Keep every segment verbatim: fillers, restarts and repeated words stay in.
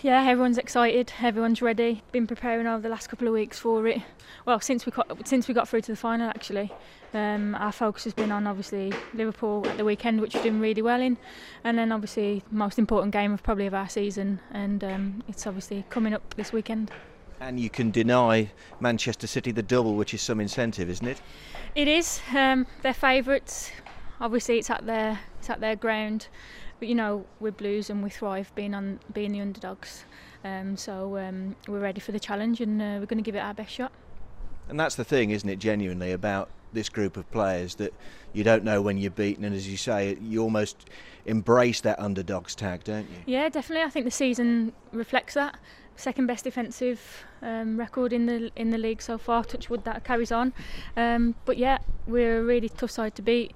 yeah, everyone's excited, everyone's ready. Been preparing over the last couple of weeks for it. Well, since we got, since we got through to the final, actually. Um, our focus has been on obviously Liverpool at the weekend, which we're doing really well in, and then obviously the most important game of probably of our season, and um, it's obviously coming up this weekend. And you can deny Manchester City the double, which is some incentive, isn't it? It is. Um, they're favourites. Obviously, it's at their it's at their ground, but you know we're Blues and we thrive being on being the underdogs. Um, so um, we're ready for the challenge, and uh, we're going to give it our best shot. And that's the thing, isn't it, genuinely, about this group of players, that you don't know when you're beaten, and as you say, you almost embrace that underdogs tag, don't you? Yeah, definitely. I think the season reflects that. Second best defensive um, record in the in the league so far. Touch wood, that carries on. Um, but yeah, we're a really tough side to beat,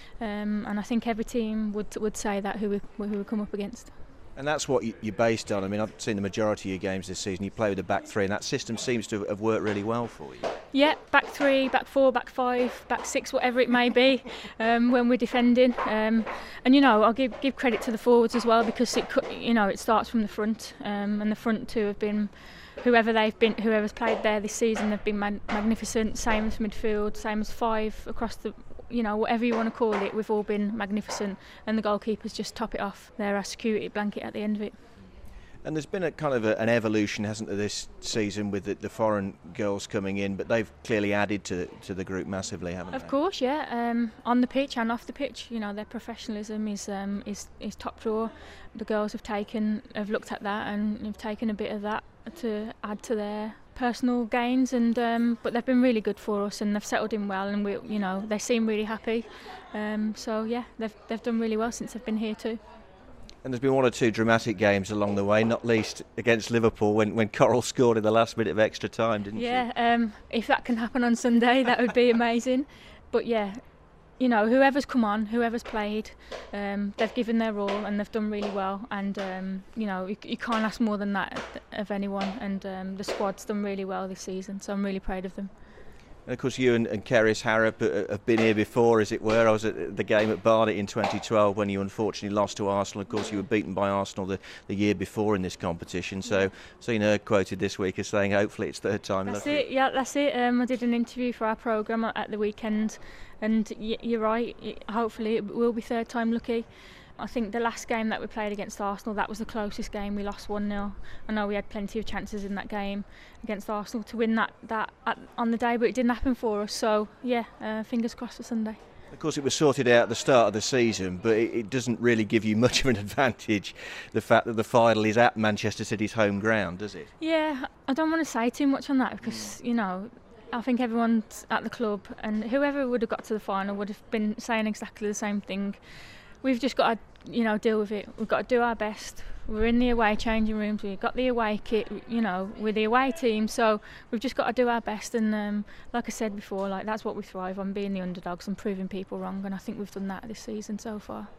um, and I think every team would would say that who we who we come up against. And that's what you're based on. I mean, I've seen the majority of your games this season. You play with a back three, and that system seems to have worked really well for you. Yeah, back three, back four, back five, back six, whatever it may be, um, when we're defending. Um, and you know, I'll give give credit to the forwards as well, because it you know it starts from the front, um, and the front two have been, whoever they've been, whoever's played there this season, they've been mag- magnificent. Same as midfield, same as five across the. You know, whatever you want to call it, we've all been magnificent, and the goalkeepers just top it off. They're our security blanket at the end of it. And there's been a kind of a, an evolution, hasn't there, this season with the, the foreign girls coming in, but they've clearly added to to the group massively, haven't Of they? Of course, yeah. Um, on the pitch and off the pitch, you know, their professionalism is um, is is top drawer. The girls have taken have looked at that and have taken a bit of that to add to their personal gains, and um, but they've been really good for us, and they've settled in well, and we, you know, they seem really happy. Um, so yeah, they've they've done really well since they've been here too. And there's been one or two dramatic games along the way, not least against Liverpool when, when Coral scored in the last minute of extra time, didn't yeah, she? Yeah, um, if that can happen on Sunday, that would be amazing. But yeah, you know, whoever's come on, whoever's played, um, they've given their all and they've done really well. And um, you know, you, you can't ask more than that of anyone. And um, the squad's done really well this season, so I'm really proud of them. And of course, you and, and Keris Harrop have been here before, as it were. I was at the game at Barnet in twenty twelve when you unfortunately lost to Arsenal. Of course, you were beaten by Arsenal the, the year before in this competition. So, I've seen her quoted this week as saying, hopefully it's third time That's lucky. it, yeah, that's it. Um, I did an interview for our programme at the weekend, and y- you're right, it, hopefully it will be third time lucky. I think the last game that we played against Arsenal, that was the closest game. We lost one nil. I know we had plenty of chances in that game against Arsenal to win that, that at, on the day, but it didn't happen for us. So, yeah, uh, fingers crossed for Sunday. Of course, it was sorted out at the start of the season, but it, it doesn't really give you much of an advantage, the fact that the final is at Manchester City's home ground, does it? Yeah, I don't want to say too much on that because, you know, I think everyone's at the club, and whoever would have got to the final would have been saying exactly the same thing. We've just got to, you know, deal with it. We've got to do our best. We're in the away changing rooms. We've got the away kit, you know, we're the away team. So we've just got to do our best. And um, like I said before, like that's what we thrive on, being the underdogs and proving people wrong. And I think we've done that this season so far.